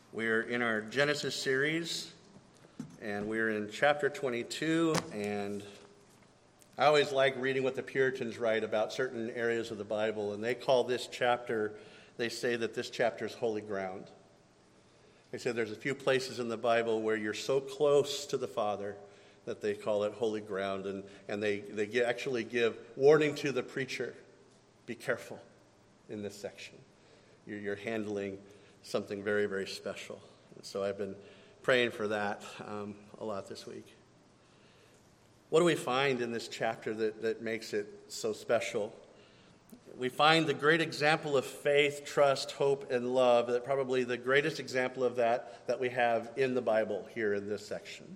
We're in our Genesis series, and we're in chapter 22, and I always like reading what the Puritans write about certain areas of the Bible, and they call this chapter, they say that this chapter is holy ground. They say there's a few places in the Bible where you're so close to the Father that they call it holy ground, and they actually give warning to the preacher, be careful in this section. You're handling something very, very special. And so I've been praying for that a lot this week. What do we find in this chapter that makes it so special? We find the great example of faith, trust, hope, and love, that probably the greatest example of that we have in the Bible here in this section.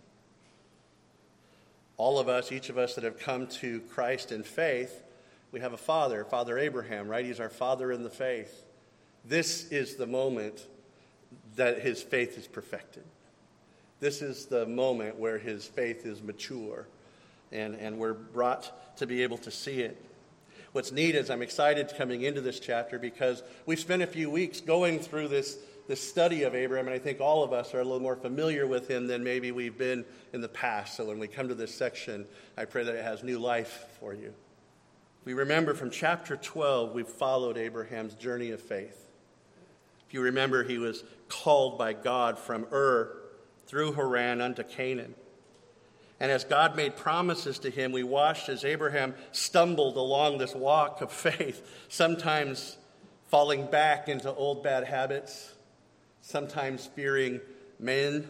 All of us, each of us that have come to Christ in faith, we have a father, Father Abraham, right? He's our father in the faith. This is the moment that his faith is perfected. This is the moment where his faith is mature, and we're brought to be able to see it. What's neat is I'm excited coming into this chapter because we've spent a few weeks going through this study of Abraham, and I think all of us are a little more familiar with him than maybe we've been in the past. So when we come to this section, I pray that it has new life for you. We remember from chapter 12, we've followed Abraham's journey of faith. If you remember, he was called by God from Ur through Haran unto Canaan. And as God made promises to him, we watched as Abraham stumbled along this walk of faith, sometimes falling back into old bad habits, sometimes fearing men,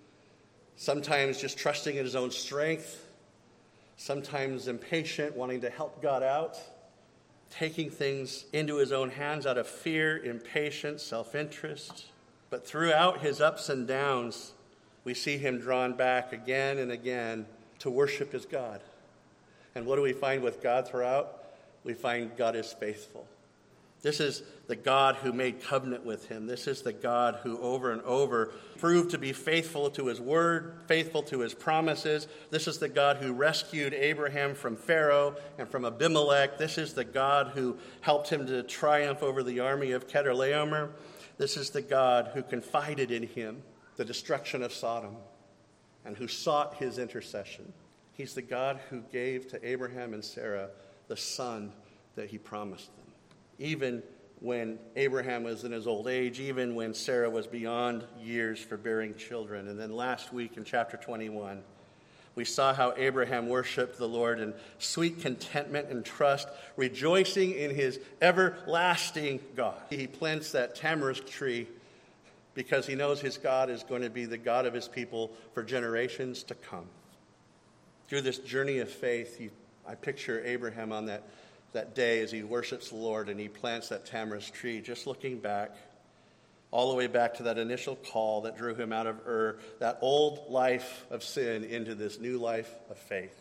sometimes just trusting in his own strength, sometimes impatient, wanting to help God out, taking things into his own hands out of fear, impatience, self-interest. But throughout his ups and downs, we see him drawn back again and again to worship his God. And what do we find with God throughout? We find God is faithful. This is the God who made covenant with him. This is the God who over and over proved to be faithful to his word, faithful to his promises. This is the God who rescued Abraham from Pharaoh and from Abimelech. This is the God who helped him to triumph over the army of Chedorlaomer. This is the God who confided in him the destruction of Sodom and who sought his intercession. He's the God who gave to Abraham and Sarah the son that he promised them. Even when Abraham was in his old age, even when Sarah was beyond years for bearing children. And then last week in chapter 21, we saw how Abraham worshiped the Lord in sweet contentment and trust, rejoicing in his everlasting God. He plants that tamarisk tree because he knows his God is going to be the God of his people for generations to come. Through this journey of faith, I picture Abraham on that day as he worships the Lord and he plants that tamarisk tree, just looking back, all the way back to that initial call that drew him out of Ur, that old life of sin into this new life of faith.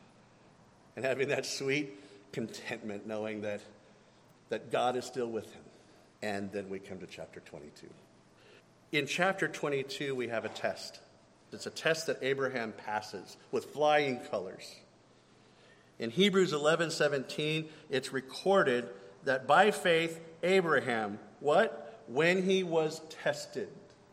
And having that sweet contentment, knowing that God is still with him. And then we come to chapter 22. In chapter 22, we have a test. It's a test that Abraham passes with flying colors. In Hebrews 11:17, it's recorded that by faith, Abraham, what? When he was tested,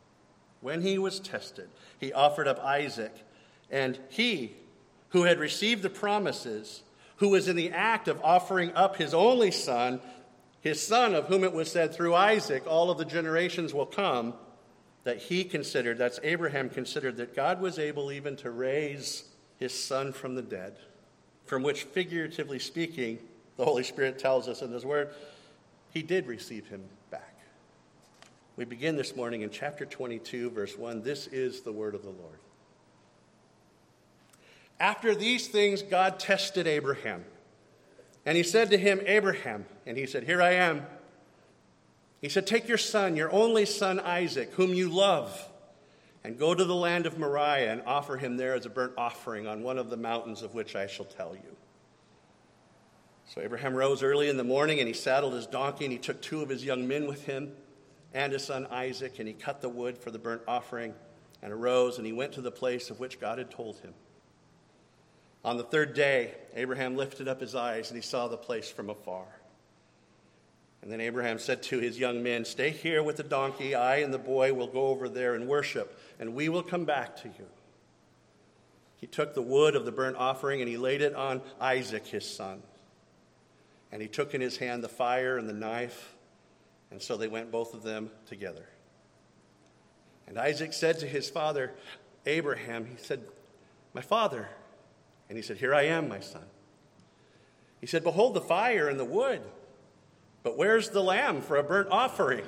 he offered up Isaac. And he, who had received the promises, who was in the act of offering up his only son, his son of whom it was said, through Isaac, all of the generations will come, that he considered, that's Abraham considered, that God was able even to raise his son from the dead. From which, figuratively speaking, the Holy Spirit tells us in his word, he did receive him back. We begin this morning in chapter 22, verse 1. This is the word of the Lord. After these things, God tested Abraham. And he said to him, Abraham, and he said, here I am. He said, take your son, your only son Isaac, whom you love, and go to the land of Moriah and offer him there as a burnt offering on one of the mountains of which I shall tell you. So Abraham rose early in the morning, and he saddled his donkey, and he took 2 of his young men with him and his son Isaac, and he cut the wood for the burnt offering and arose, and he went to the place of which God had told him. On the 3rd day, Abraham lifted up his eyes, and he saw the place from afar. And then Abraham said to his young men, "Stay here with the donkey. I and the boy will go over there and worship, and we will come back to you." He took the wood of the burnt offering and he laid it on Isaac, his son. And he took in his hand the fire and the knife, and so they went both of them together. And Isaac said to his father, Abraham, he said, "My father." And he said, "Here I am, my son." He said, "Behold the fire and the wood, but where's the lamb for a burnt offering?"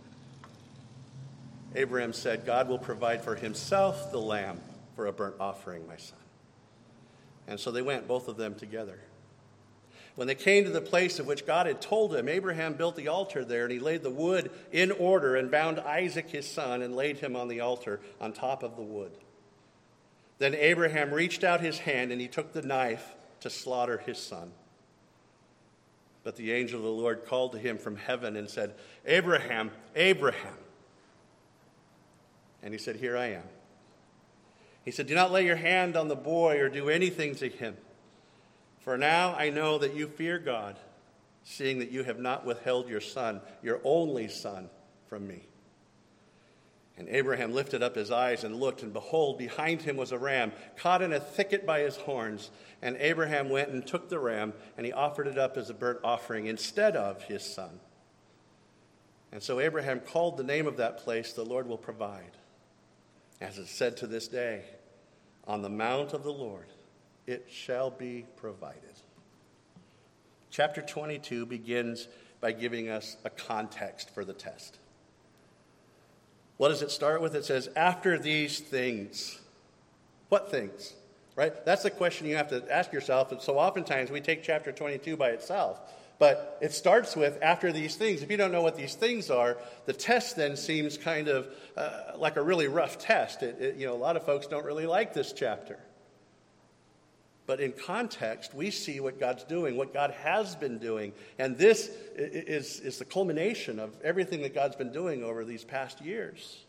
Abraham said, "God will provide for himself the lamb for a burnt offering, my son." And so they went, both of them together. When they came to the place of which God had told him, Abraham built the altar there, and he laid the wood in order and bound Isaac his son and laid him on the altar on top of the wood. Then Abraham reached out his hand and he took the knife to slaughter his son. But the angel of the Lord called to him from heaven and said, "Abraham, Abraham." And he said, "Here I am." He said, "Do not lay your hand on the boy or do anything to him. For now I know that you fear God, seeing that you have not withheld your son, your only son, from me." And Abraham lifted up his eyes and looked, and behold, behind him was a ram, caught in a thicket by his horns. And Abraham went and took the ram, and he offered it up as a burnt offering instead of his son. And so Abraham called the name of that place, "The Lord will provide." As it's said to this day, "On the mount of the Lord it shall be provided." Chapter 22 begins by giving us a context for the test. What does it start with? It says, "After these things." What things? Right? That's the question you have to ask yourself. And so oftentimes we take chapter 22 by itself. But it starts with "after these things." If you don't know what these things are, the test then seems kind of like a really rough test. A lot of folks don't really like this chapter. But in context, we see what God's doing, what God has been doing. And this is the culmination of everything that God's been doing over these past years.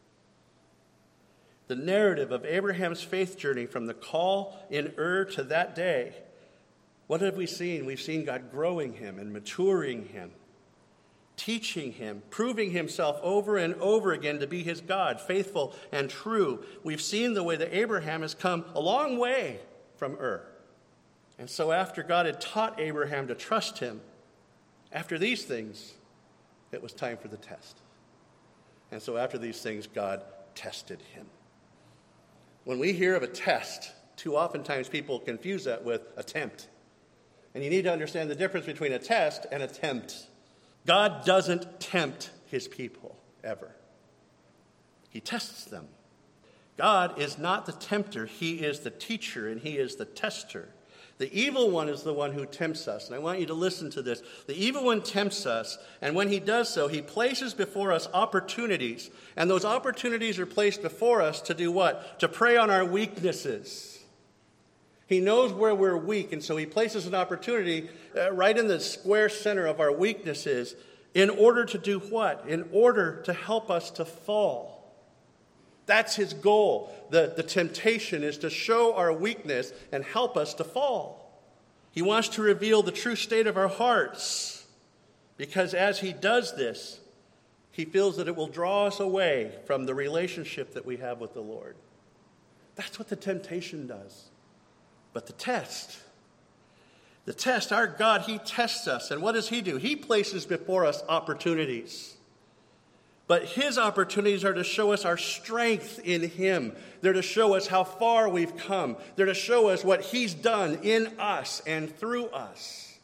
The narrative of Abraham's faith journey from the call in Ur to that day. What have we seen? We've seen God growing him and maturing him, teaching him, proving himself over and over again to be his God, faithful and true. We've seen the way that Abraham has come a long way from Ur. And so after God had taught Abraham to trust him, after these things, it was time for the test. And so after these things, God tested him. When we hear of a test, too oftentimes people confuse that with attempt. And you need to understand the difference between a test and attempt. God doesn't tempt his people, ever. He tests them. God is not the tempter. He is the teacher, and he is the tester. The evil one is the one who tempts us. And I want you to listen to this. The evil one tempts us, and when he does so, he places before us opportunities. And those opportunities are placed before us to do what? To prey on our weaknesses. He knows where we're weak, and so he places an opportunity right in the square center of our weaknesses in order to do what? In order to help us to fall. That's his goal. The temptation is to show our weakness and help us to fall. He wants to reveal the true state of our hearts, because as he does this, he feels that it will draw us away from the relationship that we have with the Lord. That's what the temptation does. But the test, our God, he tests us. And what does he do? He places before us opportunities. But his opportunities are to show us our strength in him. They're to show us how far we've come. They're to show us what he's done in us and through us.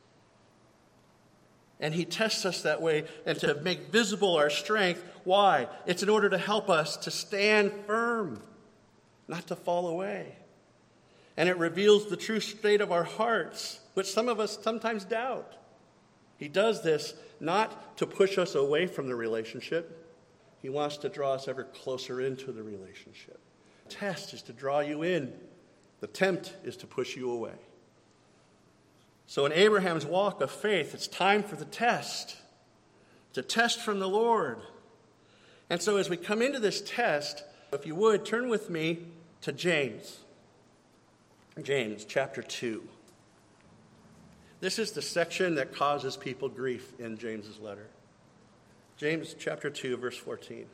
And he tests us that way and to make visible our strength. Why? It's in order to help us to stand firm, not to fall away. And it reveals the true state of our hearts, which some of us sometimes doubt. He does this not to push us away from the relationship. He wants to draw us ever closer into the relationship. The test is to draw you in. The tempt is to push you away. So in Abraham's walk of faith, it's time for the test. It's a test from the Lord. And so as we come into this test, if you would, turn with me to James. James chapter 2. This is the section that causes people grief in James's letter. James chapter 2, verse 14.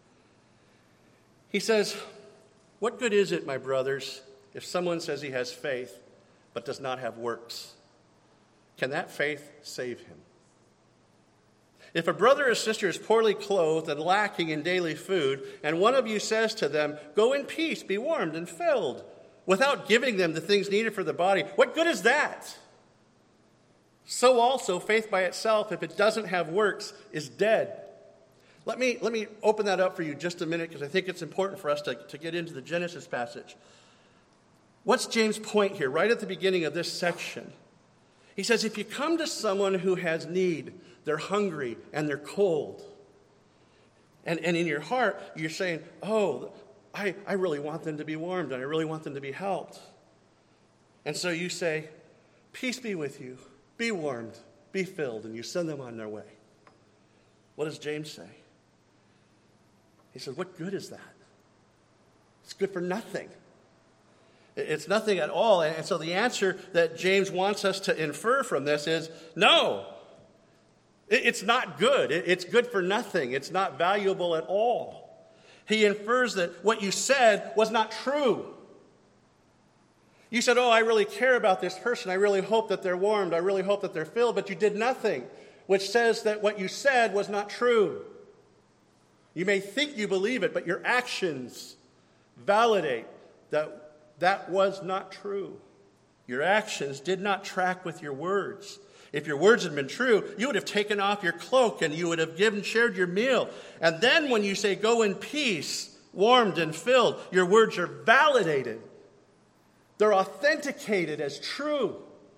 He says, "What good is it, my brothers, if someone says he has faith but does not have works? Can that faith save him? If a brother or sister is poorly clothed and lacking in daily food, and one of you says to them, 'Go in peace, be warmed and filled,' without giving them the things needed for the body, what good is that? So also, faith by itself, if it doesn't have works, is dead." Let me open that up for you just a minute, because I think it's important for us to get into the Genesis passage. What's James' point here, right at the beginning of this section? He says, if you come to someone who has need, they're hungry and they're cold, and in your heart, you're saying, oh, I really want them to be warmed, and I really want them to be helped. And so you say, peace be with you, be warmed, be filled, and you send them on their way. What does James say? He says, what good is that? It's good for nothing. It's nothing at all. And so the answer that James wants us to infer from this is, no, it's not good. It's good for nothing. It's not valuable at all. He infers that what you said was not true. You said, oh, I really care about this person. I really hope that they're warmed. I really hope that they're filled. But you did nothing, which says that what you said was not true. You may think you believe it, but your actions validate that was not true. Your actions did not track with your words. If your words had been true, you would have taken off your cloak and you would have shared your meal. And then when you say, go in peace, warmed and filled, your words are validated. They're authenticated as true.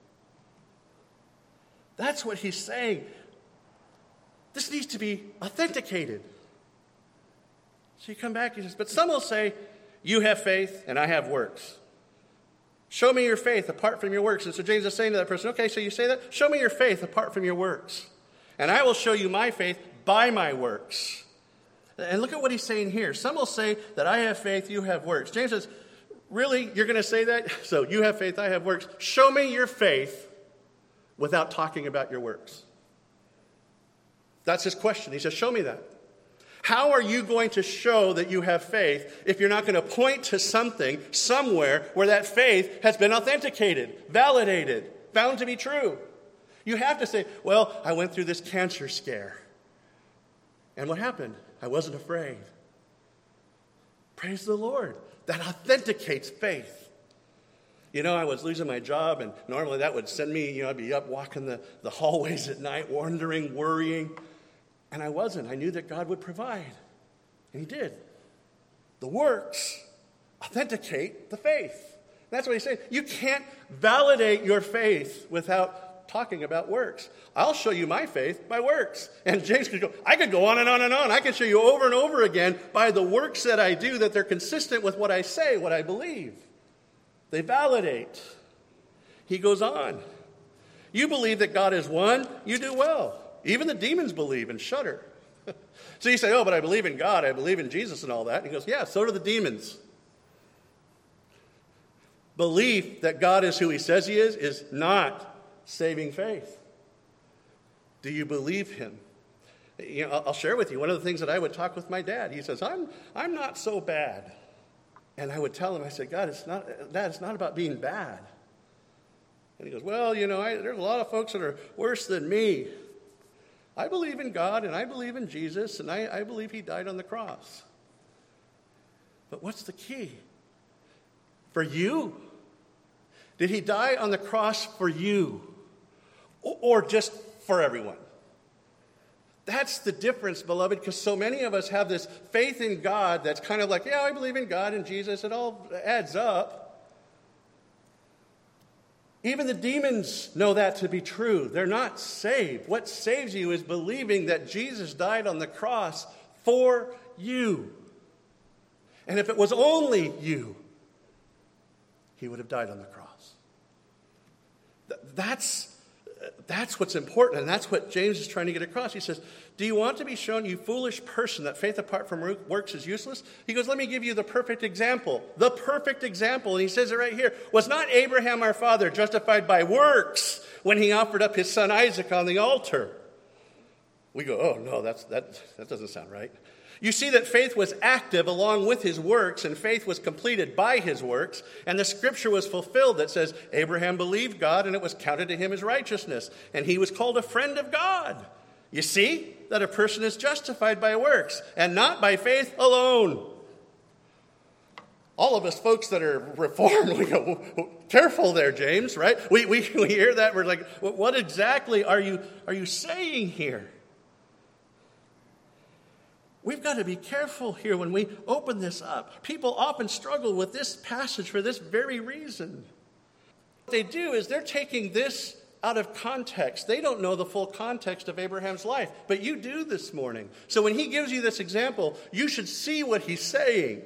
That's what he's saying. This needs to be authenticated. So you come back and he says, but some will say, you have faith and I have works. Show me your faith apart from your works. And so James is saying to that person, okay, so you say that? Show me your faith apart from your works. And I will show you my faith by my works. And look at what he's saying here. Some will say that I have faith, you have works. James says, really? You're going to say that? So you have faith, I have works. Show me your faith without talking about your works. That's his question. He says, show me that. How are you going to show that you have faith if you're not going to point to something somewhere where that faith has been authenticated, validated, found to be true? You have to say, well, I went through this cancer scare. And what happened? I wasn't afraid. Praise the Lord. That authenticates faith. You know, I was losing my job, and normally that would send me, I'd be up walking the hallways at night, wandering, worrying. And I wasn't. I knew that God would provide. And he did. The works authenticate the faith. That's what he's saying. You can't validate your faith without talking about works. I'll show you my faith by works. And James could go, I could go on and on and on. I can show you over and over again by the works that I do that they're consistent with what I say, what I believe. They validate. He goes on. You believe that God is one, you do well. Even the demons believe and shudder. So you say, oh, but I believe in God, I believe in Jesus and all that. And he goes, yeah, so do the demons. Belief that God is who he says he is not saving faith. Do you believe him? I'll share with you one of the things that I would talk with my dad. He says, I'm not so bad. And I would tell him, I said, God, it's not about being bad. And he goes, well, there's a lot of folks that are worse than me. I believe in God, and I believe in Jesus, and I believe he died on the cross. But what's the key? For you? Did he die on the cross for you? Or just for everyone? That's the difference, beloved, because so many of us have this faith in God that's kind of like, yeah, I believe in God and Jesus. It all adds up. Even the demons know that to be true. They're not saved. What saves you is believing that Jesus died on the cross for you. And if it was only you, he would have died on the cross. That's That's what's important, and that's what James is trying to get across. He says, do you want to be shown, you foolish person, that faith apart from works is useless? He goes, let me give you the perfect example. The perfect example, and he says it right here. Was not Abraham our father justified by works when he offered up his son Isaac on the altar? We go, oh, no, that doesn't sound right. You see that faith was active along with his works, and faith was completed by his works, and the scripture was fulfilled that says, Abraham believed God, and it was counted to him as righteousness, and he was called a friend of God. You see that a person is justified by works, and not by faith alone. All of us folks that are reformed, we go, careful there, James, right? We hear that, we're like, what exactly are you saying here? We've got to be careful here when we open this up. People often struggle with this passage for this very reason. What they do is they're taking this out of context. They don't know the full context of Abraham's life, but you do this morning. So when he gives you this example, you should see what he's saying.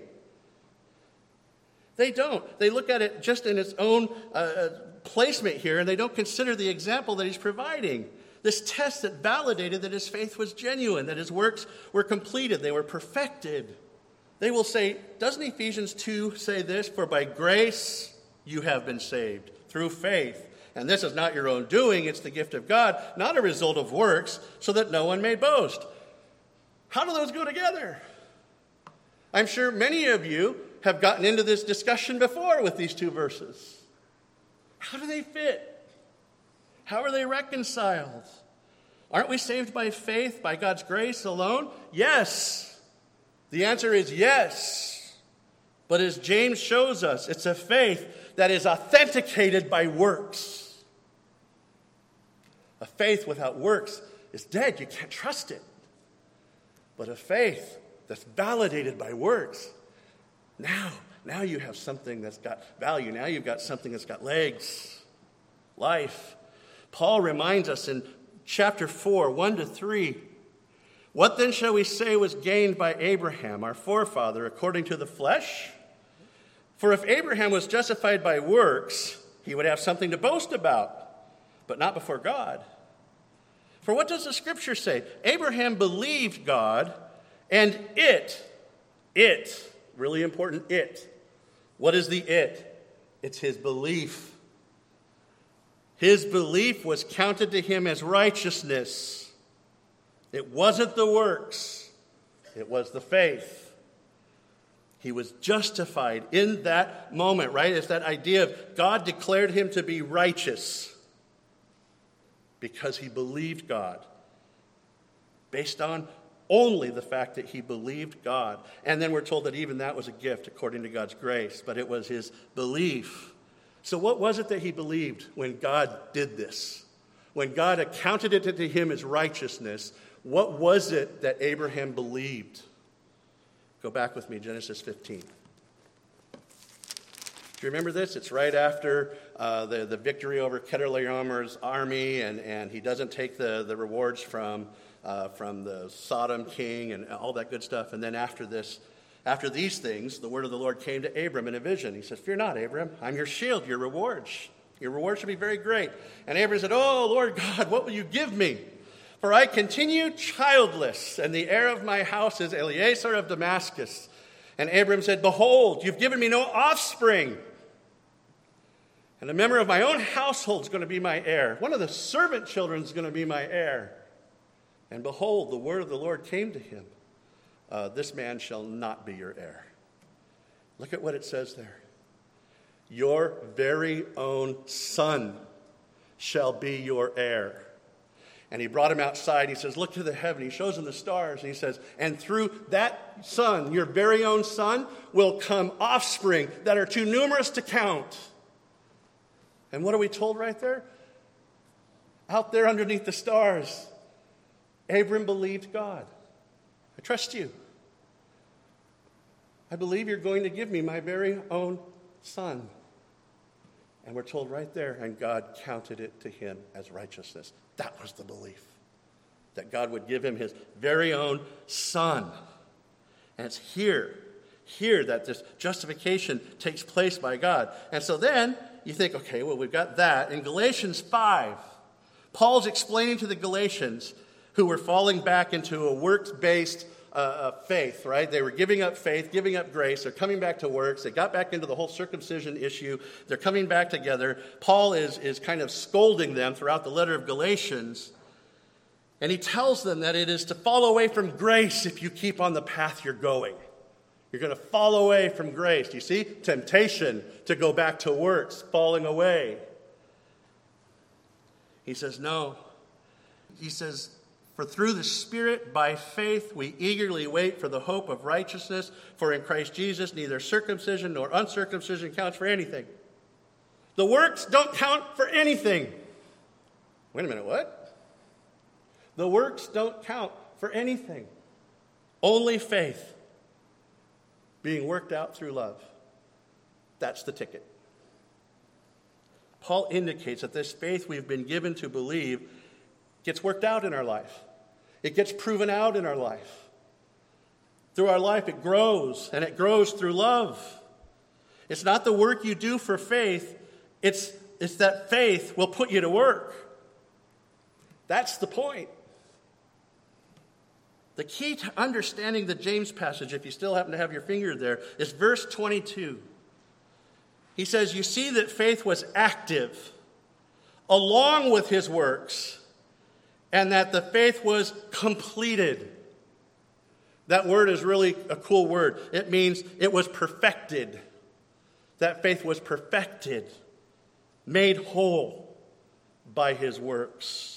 They don't. They look at it just in its own placement here, and they don't consider the example that he's providing. This test that validated that his faith was genuine, that his works were completed, they were perfected. They will say, doesn't Ephesians 2 say this? For by grace you have been saved, through faith. And this is not your own doing, it's the gift of God, not a result of works, so that no one may boast. How do those go together? I'm sure many of you have gotten into this discussion before with these two verses. How do they fit? How are they reconciled? Aren't we saved by faith, by God's grace alone? Yes. The answer is yes. But as James shows us, it's a faith that is authenticated by works. A faith without works is dead. You can't trust it. But a faith that's validated by works, now you have something that's got value. Now you've got something that's got legs, life. Paul reminds us in chapter 4, 1-3, what then shall we say was gained by Abraham, our forefather, according to the flesh? For if Abraham was justified by works, he would have something to boast about, but not before God. For what does the scripture say? Abraham believed God, and it, really important, what is the it? It's his belief. His belief was counted to him as righteousness. It wasn't the works. It was the faith. He was justified in that moment, right? It's that idea of God declared him to be righteous because he believed God. Based on only the fact that he believed God. And then we're told that even that was a gift according to God's grace, but it was his belief. So what was it that he believed when God did this? When God accounted it to him as righteousness, what was it that Abraham believed? Go back with me, Genesis 15. Do you remember this? It's right after the victory over Chedorlaomer's army, and he doesn't take the rewards from the Sodom king and all that good stuff. And then after these things, the word of the Lord came to Abram in a vision. He said, fear not, Abram, I'm your shield, your reward. Your reward should be very great. And Abram said, oh, Lord God, what will you give me? For I continue childless, and the heir of my house is Eliezer of Damascus. And Abram said, behold, you've given me no offspring, and a member of my own household is going to be my heir. One of the servant children is going to be my heir. And behold, the word of the Lord came to him. This man shall not be your heir. Look at what it says there. Your very own son shall be your heir. And he brought him outside. He says, look to the heaven. He shows him the stars. And he says, and through that son, your very own son, will come offspring that are too numerous to count. And what are we told right there? Out there underneath the stars, Abram believed God. I trust you. I believe you're going to give me my very own son. And we're told right there, and God counted it to him as righteousness. That was the belief, that God would give him his very own son. And it's here that this justification takes place by God. And so then you think, okay, well, we've got that. In Galatians 5, Paul's explaining to the Galatians who were falling back into a works-based faith, right? They were giving up faith, giving up grace. They're coming back to works. They got back into the whole circumcision issue. They're coming back together. Paul is kind of scolding them throughout the letter of Galatians. And he tells them that it is to fall away from grace if you keep on the path you're going. You're going to fall away from grace. Do you see? Temptation to go back to works, falling away. He says, no. He says, for through the Spirit, by faith, we eagerly wait for the hope of righteousness. For in Christ Jesus, neither circumcision nor uncircumcision counts for anything. The works don't count for anything. Wait a minute, what? The works don't count for anything. Only faith being worked out through love. That's the ticket. Paul indicates that this faith we've been given to believe gets worked out in our life. It gets proven out in our life. Through our life, it grows, and it grows through love. It's not the work you do for faith, it's that faith will put you to work. That's the point. The key to understanding the James passage, if you still happen to have your finger there, is verse 22. He says, you see that faith was active along with his works, and that the faith was completed. That word is really a cool word. It means it was perfected. That faith was perfected, made whole by his works.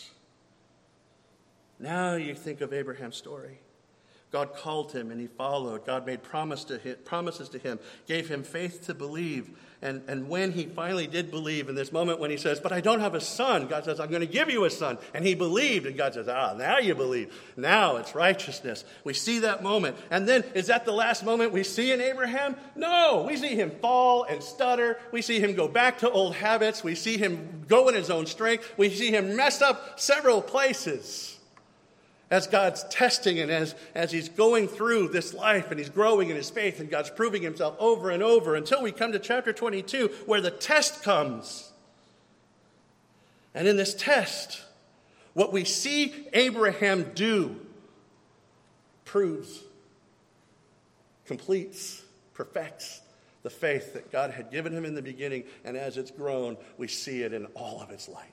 Now you think of Abraham's story. God called him and he followed. God made promises to him, gave him faith to believe. And when he finally did believe, in this moment when he says, but I don't have a son, God says, I'm going to give you a son. And he believed, and God says, now you believe. Now it's righteousness. We see that moment. And then, is that the last moment we see in Abraham? No, we see him fall and stutter. We see him go back to old habits. We see him go in his own strength. We see him mess up several places. As God's testing and as he's going through this life and he's growing in his faith and God's proving himself over and over until we come to chapter 22 where the test comes. And in this test, what we see Abraham do proves, completes, perfects the faith that God had given him in the beginning. And as it's grown, we see it in all of its light.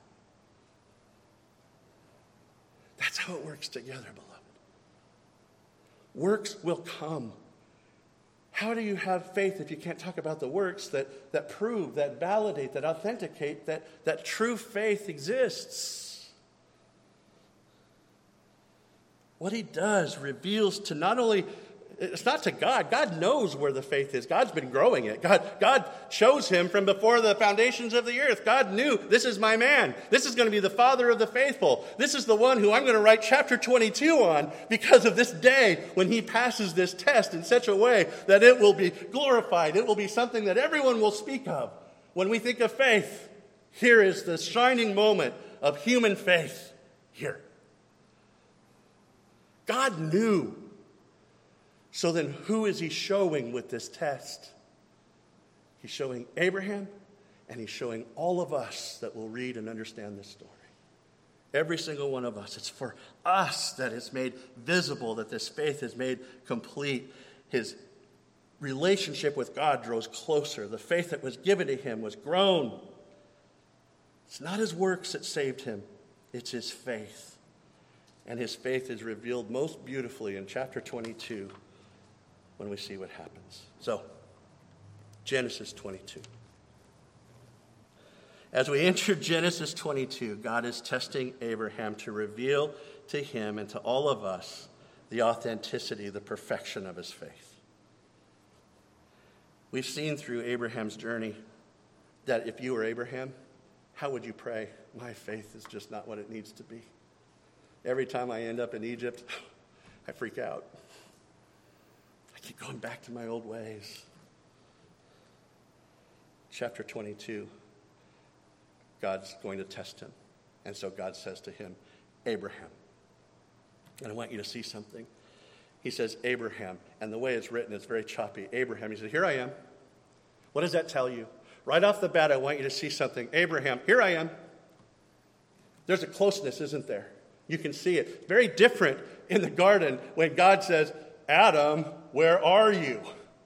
That's how it works together, beloved. Works will come. How do you have faith if you can't talk about the works that prove, that validate, that authenticate that true faith exists? What he does reveals to not only, it's not to God. God knows where the faith is. God's been growing it. God chose him from before the foundations of the earth. God knew, this is my man. This is going to be the father of the faithful. This is the one who I'm going to write chapter 22 on because of this day when he passes this test in such a way that it will be glorified. It will be something that everyone will speak of. When we think of faith, here is the shining moment of human faith here. God knew. So then who is he showing with this test? He's showing Abraham, and he's showing all of us that will read and understand this story. Every single one of us. It's for us that it's made visible, that this faith is made complete. His relationship with God grows closer. The faith that was given to him was grown. It's not his works that saved him. It's his faith. And his faith is revealed most beautifully in chapter 22. When we see what happens. So, Genesis 22. As we enter Genesis 22, God is testing Abraham to reveal to him and to all of us the authenticity, the perfection of his faith. We've seen through Abraham's journey that if you were Abraham, how would you pray? My faith is just not what it needs to be. Every time I end up in Egypt, I freak out. I keep going back to my old ways. Chapter 22, God's going to test him. And so God says to him, Abraham. And I want you to see something. He says, Abraham. And the way it's written, it's very choppy. Abraham. He said, here I am. What does that tell you? Right off the bat, I want you to see something. Abraham, here I am. There's a closeness, isn't there? You can see it. Very different in the garden when God says, Adam, where are you?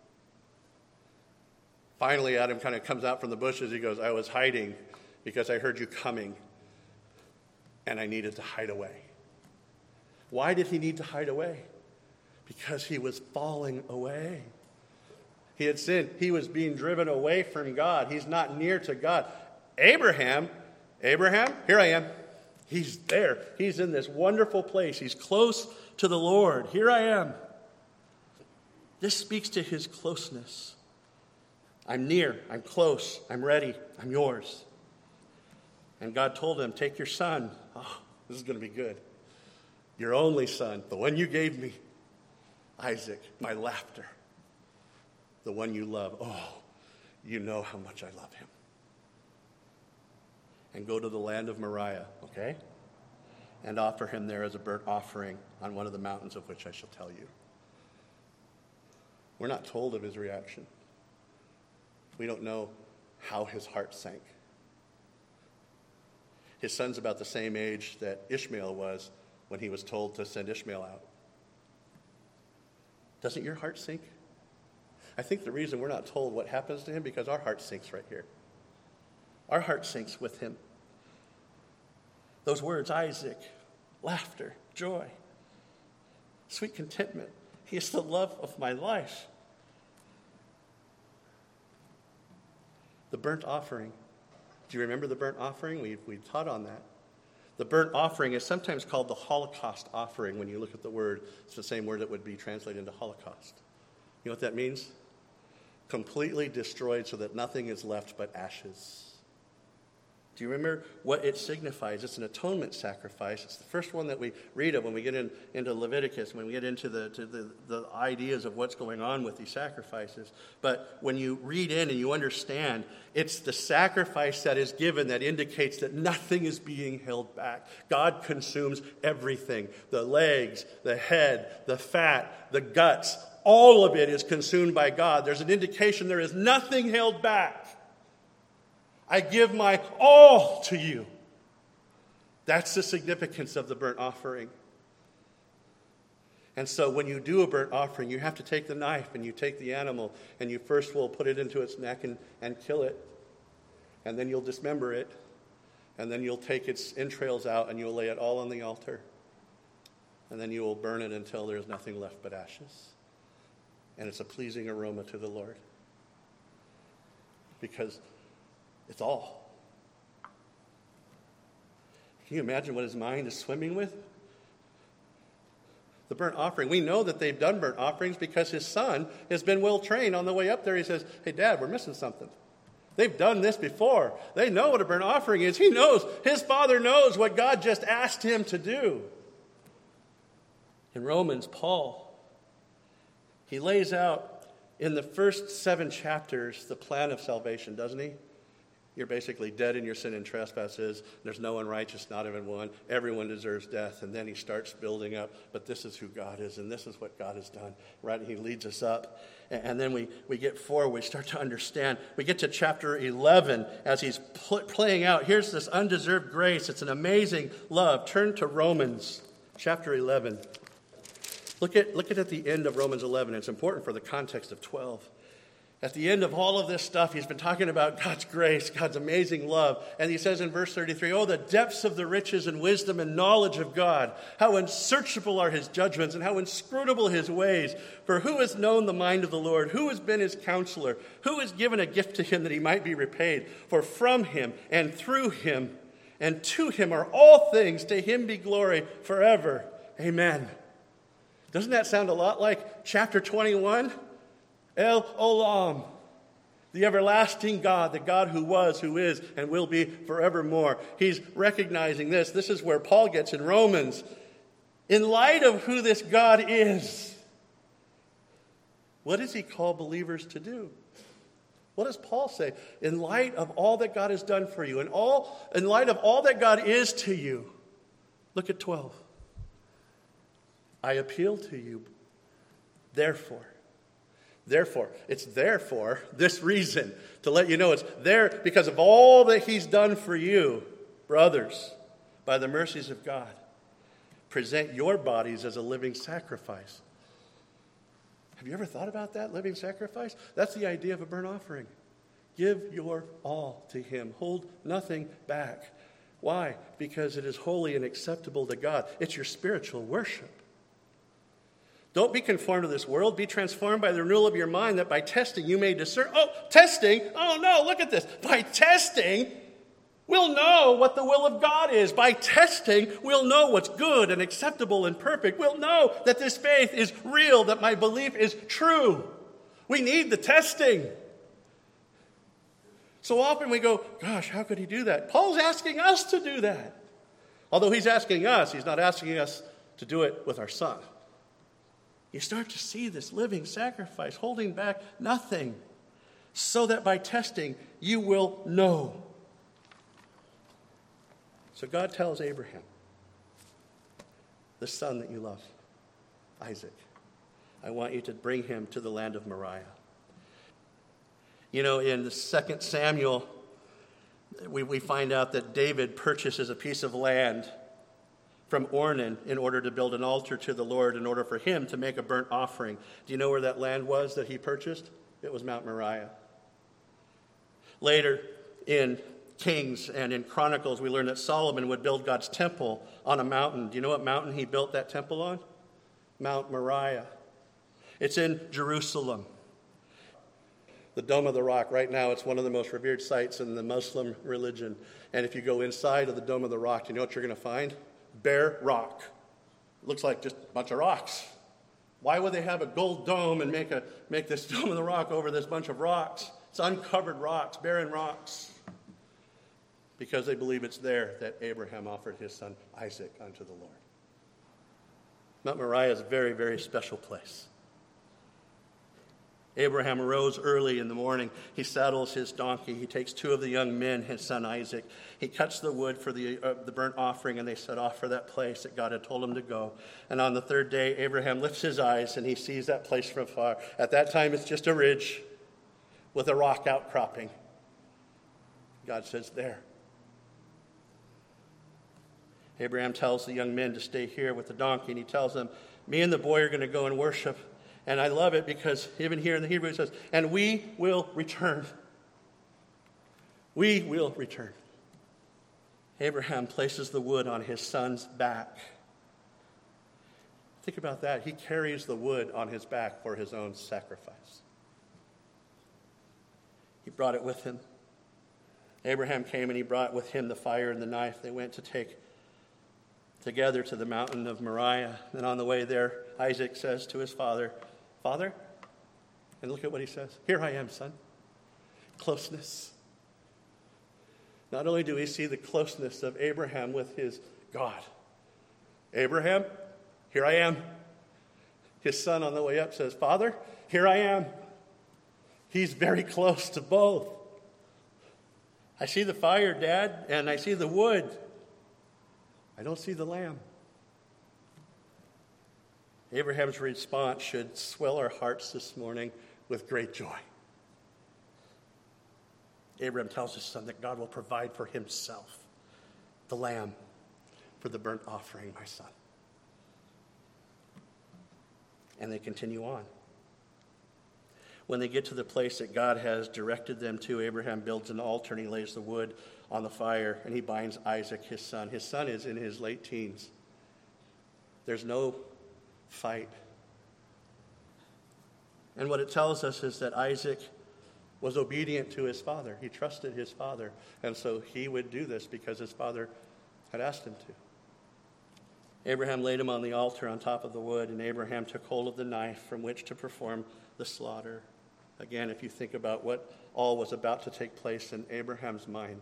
Finally, Adam kind of comes out from the bushes. He goes, I was hiding because I heard you coming, and I needed to hide away. Why did he need to hide away? Because he was falling away. He had sinned. He was being driven away from God. He's not near to God. Abraham, here I am. He's there. He's in this wonderful place. He's close to the Lord. Here I am. This speaks to his closeness. I'm near. I'm close. I'm ready. I'm yours. And God told him, take your son. Oh, this is going to be good. Your only son, the one you gave me, Isaac, my laughter, the one you love. Oh, you know how much I love him. And go to the land of Moriah, okay? And offer him there as a burnt offering on one of the mountains of which I shall tell you. We're not told of his reaction. We don't know how his heart sank. His son's about the same age that Ishmael was when he was told to send Ishmael out. Doesn't your heart sink? I think the reason we're not told what happens to him because our heart sinks right here. Our heart sinks with him. Those words, Isaac, laughter, joy, sweet contentment. He is the love of my life. The burnt offering. Do you remember the burnt offering? We taught on that. The burnt offering is sometimes called the Holocaust offering when you look at the word. It's the same word that would be translated into Holocaust. You know what that means? Completely destroyed so that nothing is left but ashes. Do you remember what it signifies? It's an atonement sacrifice. It's the first one that we read of when we get into Leviticus, when we get into the ideas of what's going on with these sacrifices. But when you read in and you understand, it's the sacrifice that is given that indicates that nothing is being held back. God consumes everything. The legs, the head, the fat, the guts, all of it is consumed by God. There's an indication there is nothing held back. I give my all to you. That's the significance of the burnt offering. And so when you do a burnt offering, you have to take the knife and you take the animal and you first will put it into its neck and kill it. And then you'll dismember it. And then you'll take its entrails out and you'll lay it all on the altar. And then you will burn it until there's nothing left but ashes. And it's a pleasing aroma to the Lord. Because it's all. Can you imagine what his mind is swimming with? The burnt offering. We know that they've done burnt offerings because his son has been well trained. On the way up there, he says, hey, Dad, we're missing something. They've done this before. They know what a burnt offering is. He knows. His father knows what God just asked him to do. In Romans, Paul, he lays out in the first 7 chapters the plan of salvation, doesn't he? You're basically dead in your sin and trespasses. There's no one righteous, not even one. Everyone deserves death. And then he starts building up. But this is who God is, and this is what God has done. Right? He leads us up. And then we get forward. We start to understand. We get to chapter 11 as he's playing out. Here's this undeserved grace. It's an amazing love. Turn to Romans chapter 11. Look at the end of Romans 11. It's important for the context of 12. At the end of all of this stuff, he's been talking about God's grace, God's amazing love. And he says in verse 33, oh, the depths of the riches and wisdom and knowledge of God. How unsearchable are his judgments and how inscrutable his ways. For who has known the mind of the Lord? Who has been his counselor? Who has given a gift to him that he might be repaid? For from him and through him and to him are all things. To him be glory forever. Amen. Doesn't that sound a lot like chapter 21? El Olam, the everlasting God, the God who was, who is, and will be forevermore. He's recognizing this. This is where Paul gets in Romans. In light of who this God is, what does he call believers to do? What does Paul say? In light of all that God has done for you, in light of all that God is to you, look at 12. I appeal to you, therefore, it's there for this reason, to let you know it's there because of all that he's done for you, brothers. by the mercies of God, present your bodies as a living sacrifice. Have you ever thought about that, living sacrifice? That's the idea of a burnt offering. Give your all to him. Hold nothing back. Why? Because it is holy and acceptable to God. It's your spiritual worship. Don't be conformed to this world. Be transformed by the renewal of your mind, that by testing you may discern. Oh, testing? Oh no, look at this. By testing, we'll know what the will of God is. By testing, we'll know what's good and acceptable and perfect. We'll know that this faith is real, that my belief is true. We need the testing. So often we go, gosh, how could he do that? Paul's asking us to do that. Although he's asking us, he's not asking us to do it with our son. You start to see this living sacrifice, holding back nothing, so that by testing you will know. So God tells Abraham, the son that you love, Isaac, I want you to bring him to the land of Moriah. You know, in the 2 Samuel, we find out that David purchases a piece of land from Ornan in order to build an altar to the Lord, in order for him to make a burnt offering. Do you know where that land was that he purchased? It was Mount Moriah. Later in Kings and in Chronicles, we learn that Solomon would build God's temple on a mountain. Do you know what mountain he built that temple on? Mount Moriah. It's in Jerusalem. The Dome of the Rock, right now, it's one of the most revered sites in the Muslim religion. And if you go inside of the Dome of the Rock, you know what you're going to find? Bare rock. It looks like just a bunch of rocks. Why would they have a gold dome and make this Dome of the Rock over this bunch of rocks? It's uncovered rocks, barren rocks. Because they believe it's there that Abraham offered his son Isaac unto the Lord. Mount Moriah is a very, very special place. Abraham arose early in the morning. He saddles his donkey. He takes two of the young men, his son Isaac. He cuts the wood for the burnt offering, and they set off for that place that God had told him to go. And on the third day, Abraham lifts his eyes, and he sees that place from afar. At that time, it's just a ridge with a rock outcropping. God says, there. Abraham tells the young men to stay here with the donkey, and he tells them, me and the boy are going to go and worship. And I love it because even here in the Hebrew it says, and we will return. We will return. Abraham places the wood on his son's back. Think about that. He carries the wood on his back for his own sacrifice. He brought it with him. Abraham came and he brought with him the fire and the knife. They went to take together to the mountain of Moriah. And on the way there, Isaac says to his father, Father, and look at what he says. Here I am, son. Closeness. Not only do we see the closeness of Abraham with his God. Abraham, here I am. His son on the way up says, Father, here I am. He's very close to both. I see the fire, Dad, and I see the wood. I don't see the lamb. Abraham's response should swell our hearts this morning with great joy. Abraham tells his son that God will provide for himself the lamb for the burnt offering, my son. And they continue on. When they get to the place that God has directed them to, Abraham builds an altar and he lays the wood on the fire and he binds Isaac, his son. His son is in his late teens. There's no fight. And what it tells us is that Isaac was obedient to his father. He trusted his father. And so he would do this because his father had asked him to. Abraham laid him on the altar on top of the wood, and Abraham took hold of the knife from which to perform the slaughter. Again, if you think about what all was about to take place in Abraham's mind,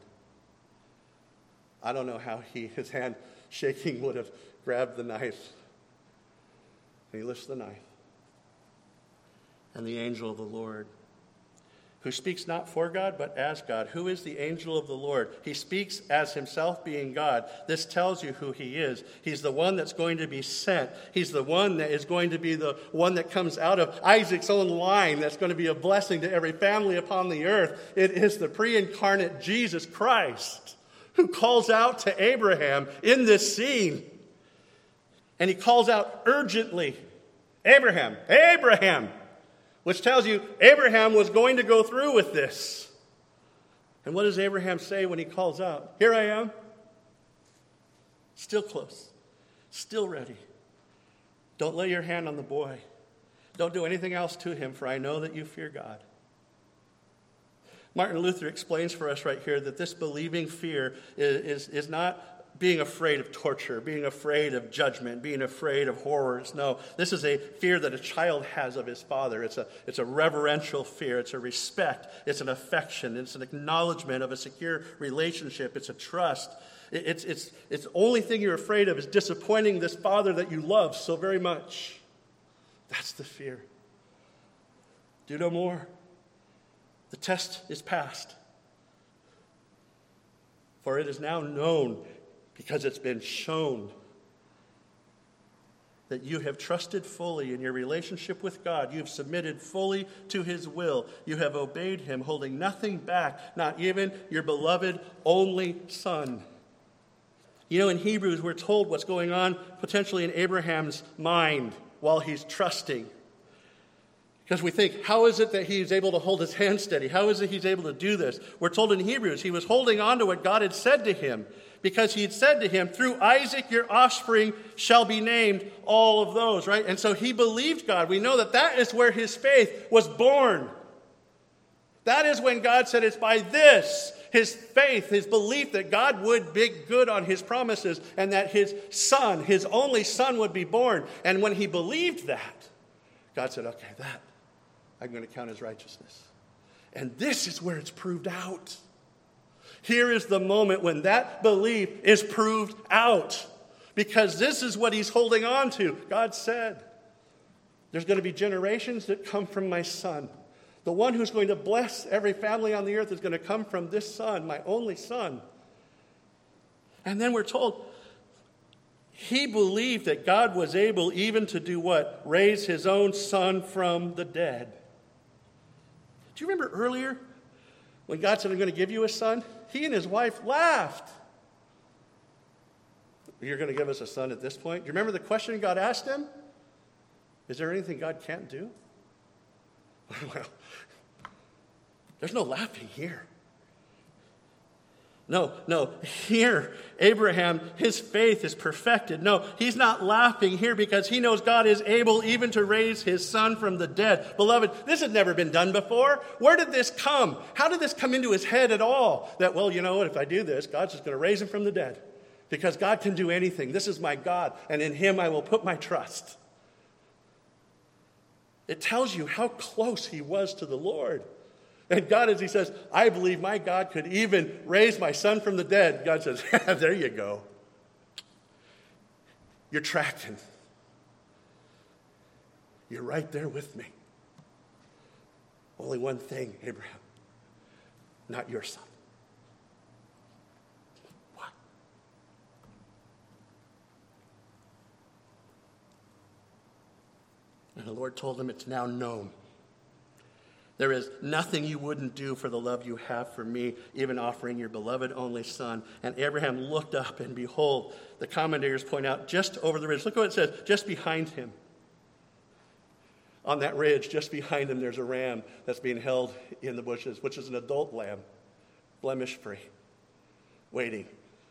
I don't know how his hand shaking would have grabbed the knife. And he lifts the knife. And the angel of the Lord, who speaks not for God, but as God. Who is the angel of the Lord? He speaks as himself being God. This tells you who he is. He's the one that's going to be sent. He's the one that is going to be the one that comes out of Isaac's own line that's going to be a blessing to every family upon the earth. It is the pre-incarnate Jesus Christ who calls out to Abraham in this scene. And he calls out urgently, Abraham, Abraham, which tells you Abraham was going to go through with this. And what does Abraham say when he calls out? Here I am. Still close. Still ready. Don't lay your hand on the boy. Don't do anything else to him, for I know that you fear God. Martin Luther explains for us right here that this believing fear is not being afraid of torture, being afraid of judgment, being afraid of horrors. No, this is a fear that a child has of his father. It's a reverential fear. It's a respect. It's an affection. It's an acknowledgement of a secure relationship. It's a trust. It's the only thing you're afraid of is disappointing this father that you love so very much. That's the fear. Do no more. The test is passed. For it is now known, because it's been shown, that you have trusted fully in your relationship with God. You've submitted fully to his will. You have obeyed him, holding nothing back, not even your beloved only son. You know, in Hebrews, we're told what's going on potentially in Abraham's mind while he's trusting. Because we think, how is it that he's able to hold his hand steady? How is it he's able to do this? We're told in Hebrews he was holding on to what God had said to him. Because he had said to him, through Isaac your offspring shall be named, all of those, right? And so he believed God. We know that that is where his faith was born. That is when God said it's by this, his faith, his belief that God would make good on his promises and that his son, his only son, would be born. And when he believed that, God said, okay, that I'm going to count as righteousness. And this is where it's proved out. Here is the moment when that belief is proved out. Because this is what he's holding on to. God said, there's going to be generations that come from my son. The one who's going to bless every family on the earth is going to come from this son, my only son. And then we're told, he believed that God was able even to do what? Raise his own son from the dead. Do you remember earlier when God said, I'm going to give you a son? He and his wife laughed. You're going to give us a son at this point? Do you remember the question God asked him? Is there anything God can't do? Well, there's no laughing here. No. Here, Abraham, his faith is perfected. No, he's not laughing here because he knows God is able even to raise his son from the dead. Beloved, this has never been done before. Where did this come? How did this come into his head at all? That, well, you know what, if I do this, God's just going to raise him from the dead. Because God can do anything. This is my God, and in him I will put my trust. It tells you how close he was to the Lord. And God, as he says, I believe my God could even raise my son from the dead. God says, there you go. You're tracking. You're right there with me. Only one thing, Abraham. Not your son. What? And the Lord told him, it's now known. There is nothing you wouldn't do for the love you have for me, even offering your beloved only son. And Abraham looked up, and behold, the commentators point out just over the ridge. Look what it says, just behind him. On that ridge, just behind him, there's a ram that's being held in the bushes, which is an adult lamb, blemish-free, waiting.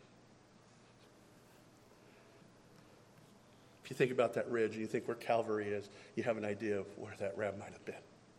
If you think about that ridge and you think where Calvary is, you have an idea of where that ram might have been.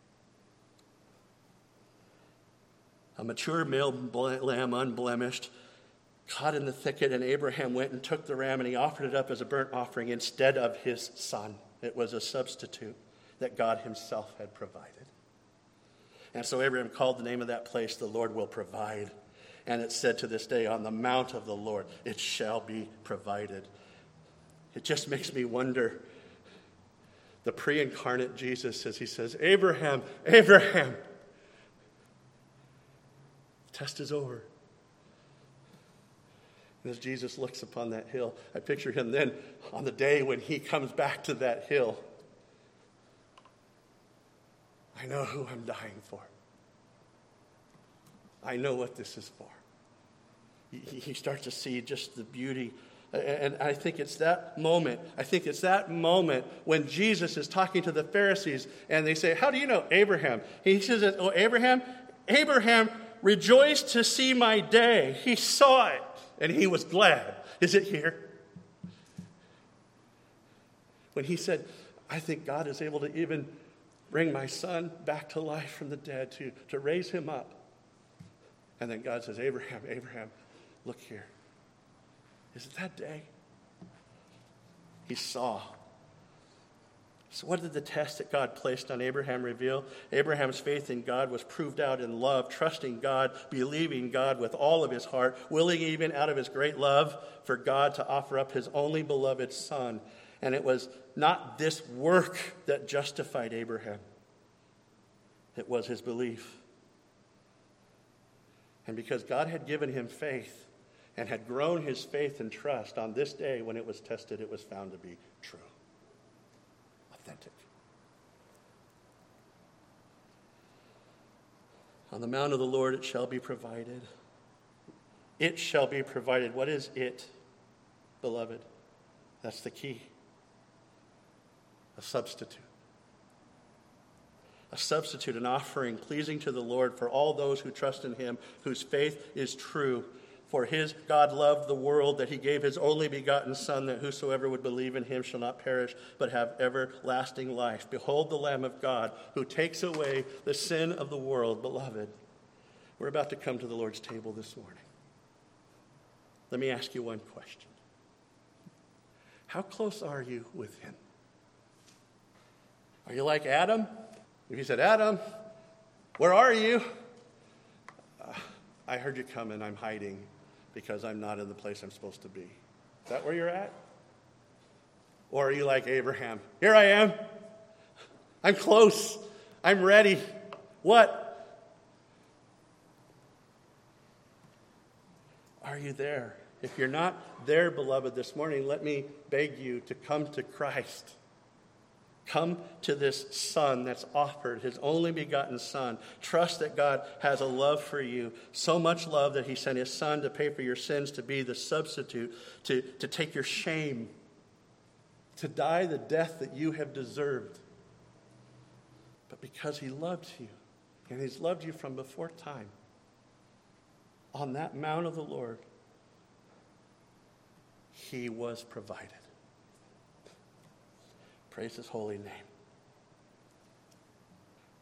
A mature male lamb, unblemished, caught in the thicket, and Abraham went and took the ram and he offered it up as a burnt offering instead of his son. It was a substitute that God himself had provided. And so Abraham called the name of that place, the Lord will provide. And it's said to this day, on the mount of the Lord, it shall be provided. It just makes me wonder, the pre-incarnate Jesus, as he says, Abraham, Abraham. Test is over. And as Jesus looks upon that hill, I picture him then on the day when he comes back to that hill. I know who I'm dying for. I know what this is for. you start to see just the beauty. And I think it's that moment. I think it's that moment when Jesus is talking to the Pharisees and they say, how do you know Abraham? He says, oh, Abraham rejoiced to see my day. He saw it and he was glad. Is it here? When he said, I think God is able to even bring my son back to life from the dead, to raise him up. And then God says, Abraham, look here. Is it that day? He saw. So what did the test that God placed on Abraham reveal? Abraham's faith in God was proved out in love, trusting God, believing God with all of his heart, willing even out of his great love for God to offer up his only beloved son. And it was not this work that justified Abraham. It was his belief. And because God had given him faith, and had grown his faith and trust, on this day when it was tested, it was found to be true, authentic. On the mount of the Lord it shall be provided. It shall be provided. What is it, beloved? That's the key. A substitute. A substitute, an offering pleasing to the Lord for all those who trust in him, whose faith is true. For his God loved the world that he gave his only begotten Son, that whosoever would believe in him shall not perish, but have everlasting life. Behold the Lamb of God, who takes away the sin of the world. Beloved, we're about to come to the Lord's table this morning. Let me ask you one question. How close are you with him? Are you like Adam? If you said, Adam, where are you? I heard you coming, I'm hiding because I'm not in the place I'm supposed to be. Is that where you're at? Or are you like Abraham? Here I am. I'm close. I'm ready. What? Are you there? If you're not there, beloved, this morning, let me beg you to come to Christ. Come to this Son that's offered, his only begotten Son. Trust that God has a love for you, so much love that he sent his Son to pay for your sins, to be the substitute, to take your shame, to die the death that you have deserved. But because he loved you, and he's loved you from before time, on that mount of the Lord, he was provided. Praise his holy name.